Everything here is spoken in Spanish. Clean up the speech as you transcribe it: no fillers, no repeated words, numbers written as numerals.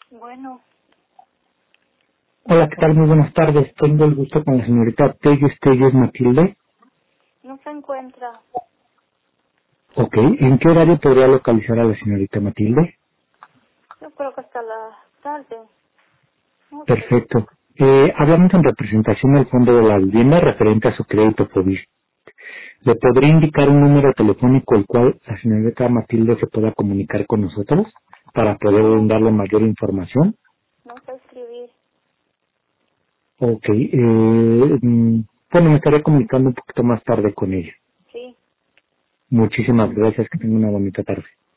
Bueno, Hola, ¿qué tal? Muy buenas tardes. Tengo el gusto con la señorita Telles Matilde. no se encuentra. Ok, ¿en qué horario podría localizar a la señorita Matilde? Yo creo que hasta la tarde. No sé. Perfecto. Hablamos en representación del Fondo de la Vivienda referente a su crédito COVID. ¿Le podría indicar un número telefónico el cual la señorita Matilde se pueda comunicar con nosotros para poder No, darle mayor información? no sé escribir. Ok, bueno, me estaré comunicando un poquito más tarde con ella. Sí. Muchísimas gracias, que tenga una bonita tarde.